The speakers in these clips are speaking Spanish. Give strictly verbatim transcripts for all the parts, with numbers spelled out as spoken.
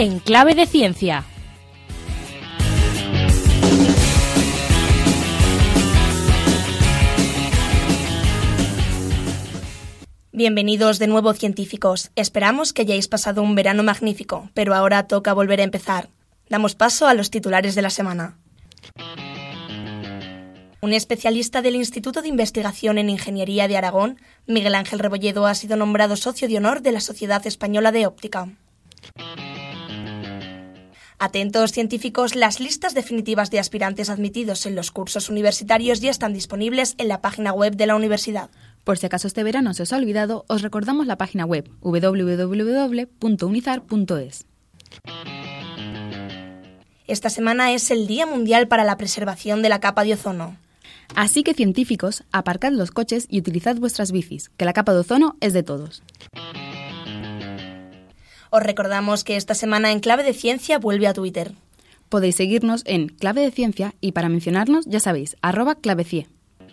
en Clave de Ciencia. Bienvenidos de nuevo, científicos. Esperamos que hayáis pasado un verano magnífico, pero ahora toca volver a empezar. Damos paso a los titulares de la semana. Un especialista del Instituto de Investigación en Ingeniería de Aragón, Miguel Ángel Rebolledo, ha sido nombrado socio de honor de la Sociedad Española de Óptica. Atentos, científicos, las listas definitivas de aspirantes admitidos en los cursos universitarios ya están disponibles en la página web de la universidad. Por si acaso este verano se os ha olvidado, os recordamos la página web doble u doble u doble u punto unizar punto es. Esta semana es el Día Mundial para la Preservación de la Capa de Ozono. Así que, científicos, aparcad los coches y utilizad vuestras bicis, que la capa de ozono es de todos. Os recordamos que esta semana en Clave de Ciencia vuelve a Twitter. Podéis seguirnos en Clave de Ciencia y para mencionarnos, ya sabéis, arroba clavecie.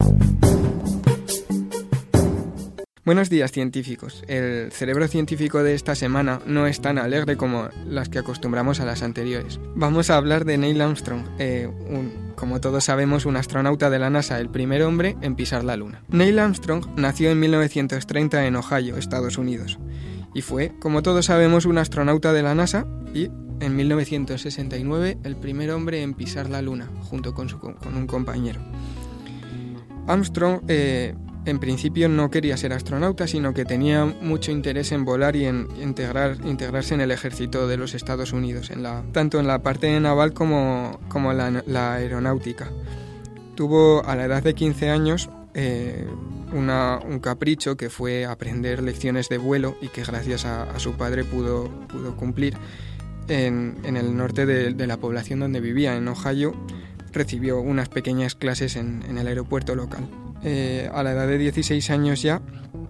Buenos días, científicos. El cerebro científico de esta semana no es tan alegre como las que acostumbramos a las anteriores. Vamos a hablar de Neil Armstrong, eh, un, como todos sabemos, un astronauta de la NASA, el primer hombre en pisar la Luna. Neil Armstrong nació en mil novecientos treinta en Ohio, Estados Unidos, y fue, como todos sabemos, un astronauta de la NASA y, en mil novecientos sesenta y nueve, el primer hombre en pisar la Luna, junto con, su, con un compañero. Armstrong... Eh, En principio no quería ser astronauta, sino que tenía mucho interés en volar y en integrar, integrarse en el ejército de los Estados Unidos, en la, tanto en la parte naval como, como la, la aeronáutica. Tuvo a la edad de quince años eh, una, un capricho que fue aprender lecciones de vuelo y que gracias a, a su padre pudo, pudo cumplir en, en el norte de, de la población donde vivía, en Ohio. Recibió unas pequeñas clases en, en el aeropuerto local. Eh, a la edad de dieciséis años ya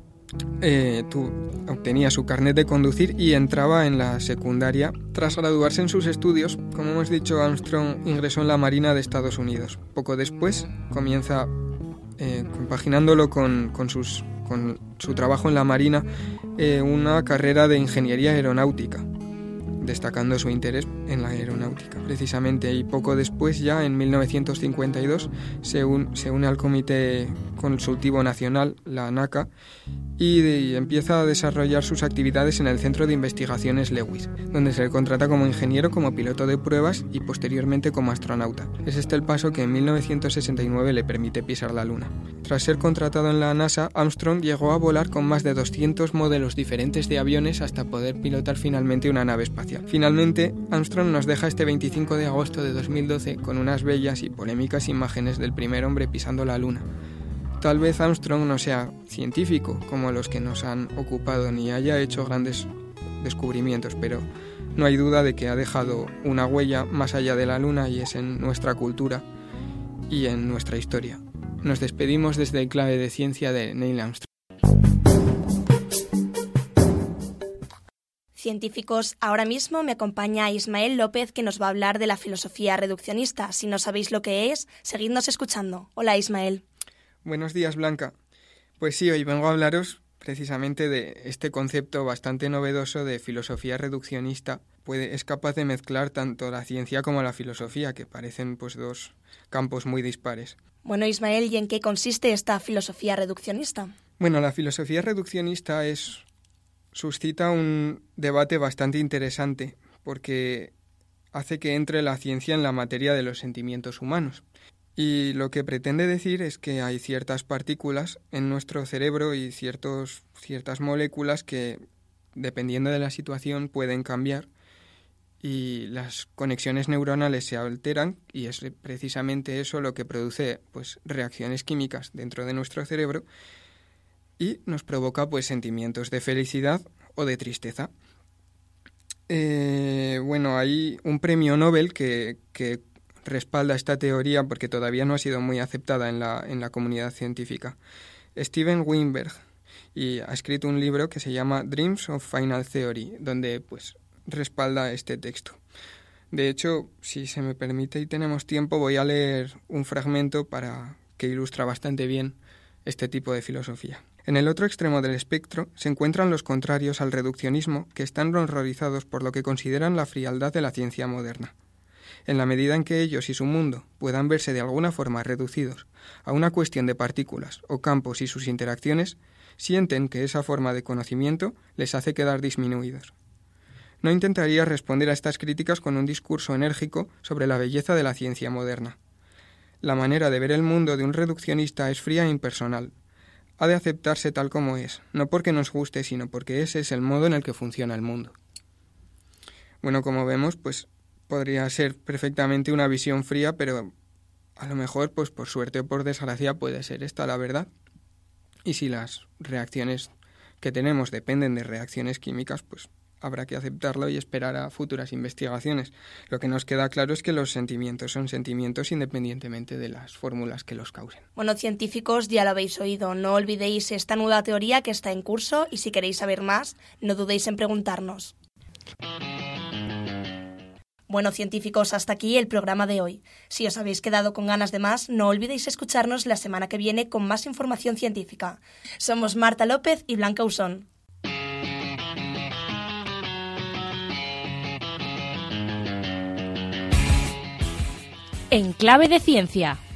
eh, tu, obtenía su carnet de conducir y entraba en la secundaria. Tras graduarse en sus estudios, como hemos dicho, Armstrong ingresó en la Marina de Estados Unidos. Poco después comienza, eh, compaginándolo con, con, sus, con su trabajo en la Marina, eh, una carrera de ingeniería aeronáutica, destacando su interés en la aeronáutica, precisamente. Y poco después, ya en mil novecientos cincuenta y dos, se, un, se une al Comité Consultivo Nacional, la NACA, y, de, y empieza a desarrollar sus actividades en el Centro de Investigaciones Lewis, donde se le contrata como ingeniero, como piloto de pruebas y posteriormente como astronauta. Es este el paso que en mil novecientos sesenta y nueve le permite pisar la Luna. Tras ser contratado en la NASA, Armstrong llegó a volar con más de doscientos modelos diferentes de aviones hasta poder pilotar finalmente una nave espacial. Finalmente, Armstrong nos deja este veinticinco de agosto de dos mil doce con unas bellas y polémicas imágenes del primer hombre pisando la Luna. Tal vez Armstrong no sea científico como los que nos han ocupado ni haya hecho grandes descubrimientos, pero no hay duda de que ha dejado una huella más allá de la Luna y es en nuestra cultura y en nuestra historia. Nos despedimos desde el Clave de Ciencia de Neil Armstrong. Científicos, ahora mismo me acompaña Ismael López, que nos va a hablar de la filosofía reduccionista. Si no sabéis lo que es, seguidnos escuchando. Hola, Ismael. Buenos días, Blanca. Pues sí, hoy vengo a hablaros precisamente de este concepto bastante novedoso de filosofía reduccionista. Puede, es capaz de mezclar tanto la ciencia como la filosofía, que parecen pues dos campos muy dispares. Bueno, Ismael, ¿y en qué consiste esta filosofía reduccionista? Bueno, la filosofía reduccionista es... suscita un debate bastante interesante porque hace que entre la ciencia en la materia de los sentimientos humanos. Y lo que pretende decir es que hay ciertas partículas en nuestro cerebro y ciertos, ciertas moléculas que, dependiendo de la situación, pueden cambiar y las conexiones neuronales se alteran, y es precisamente eso lo que produce pues, reacciones químicas dentro de nuestro cerebro y nos provoca pues sentimientos de felicidad o de tristeza. Eh, bueno, hay un premio Nobel que, que respalda esta teoría porque todavía no ha sido muy aceptada en la, en la comunidad científica. Steven Weinberg, y ha escrito un libro que se llama Dreams of Final Theory, donde pues respalda este texto. De hecho, si se me permite y tenemos tiempo, voy a leer un fragmento para que ilustra bastante bien este tipo de filosofía. En el otro extremo del espectro se encuentran los contrarios al reduccionismo, que están horrorizados por lo que consideran la frialdad de la ciencia moderna. En la medida en que ellos y su mundo puedan verse de alguna forma reducidos a una cuestión de partículas o campos y sus interacciones, sienten que esa forma de conocimiento les hace quedar disminuidos. No intentaría responder a estas críticas con un discurso enérgico sobre la belleza de la ciencia moderna. La manera de ver el mundo de un reduccionista es fría e impersonal. Ha de aceptarse tal como es, no porque nos guste, sino porque ese es el modo en el que funciona el mundo. Bueno, como vemos, pues podría ser perfectamente una visión fría, pero a lo mejor, pues por suerte o por desgracia, puede ser esta la verdad. Y si las reacciones que tenemos dependen de reacciones químicas, pues habrá que aceptarlo y esperar a futuras investigaciones. Lo que nos queda claro es que los sentimientos son sentimientos independientemente de las fórmulas que los causen. Bueno, científicos, ya lo habéis oído. No olvidéis esta nueva teoría que está en curso y si queréis saber más, no dudéis en preguntarnos. Bueno, científicos, hasta aquí el programa de hoy. Si os habéis quedado con ganas de más, no olvidéis escucharnos la semana que viene con más información científica. Somos Marta López y Blanca Usón. En Clave de Ciencia.